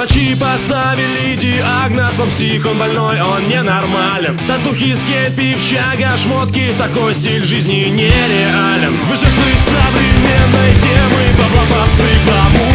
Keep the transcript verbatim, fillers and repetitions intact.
Врачи поставили диагноз, он псих, он больной, он ненормален. Татухи, скейт, пивчага, шмотки, такой стиль жизни нереален. Вышедший с современной темы, бла-бла-бла, гламур.